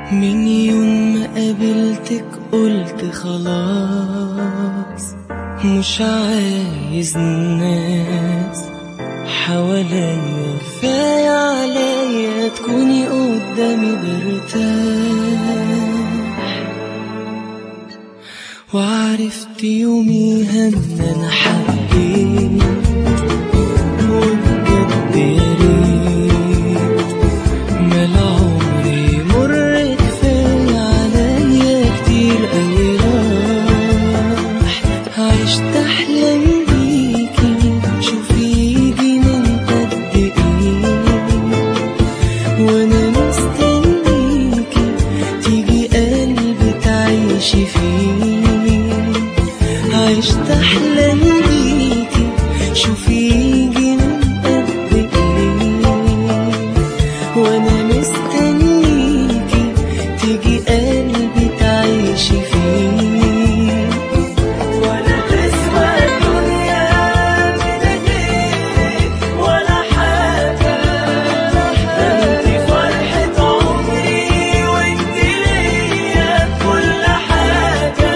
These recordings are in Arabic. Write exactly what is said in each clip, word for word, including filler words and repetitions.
من يوم ما قابلتك قلت خلاص مش عايز الناس حواليا، كفاية عليا تكوني قدامي برتاح. وعرفت يوميها ان انا حبيت وبجد يا ريت مال عمري مر كفاية عليا كتير اوي راح. عشت احلام بيكي شوفي يجي من قد ايه وانا مستنيكي تيجي قلبي تعيشي فيه. عشت احلام بيكي شوفي يجي من قد ايه وانا مستنيكي تيجي قلبي تعيشي فيه. ولا تسوى الدنيا من غيرك ولا حاجة، انتي فرحة عمري وانتي ليا كل حاجة.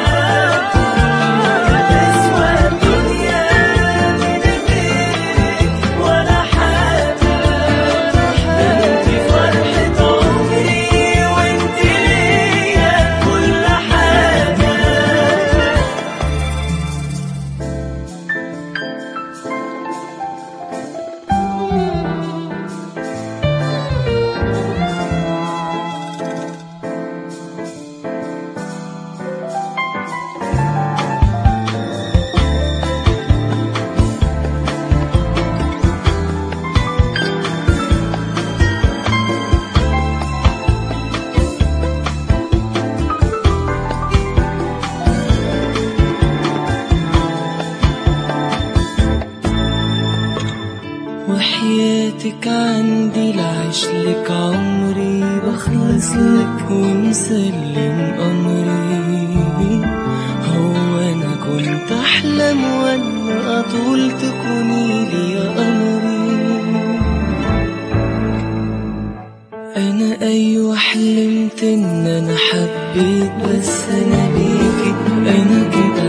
وحياتك عندي لعيشلك عمري بخلصلك ومسلم أمري. هو أنا كنت أحلم وأنا أطول تكوني لي يا أمري. أنا أيوة حلمت إن أنا حبيت بس أنا بيكي أنا كده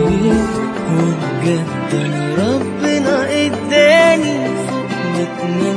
عديت. وبجد أنا ربنا اداني فوق متنا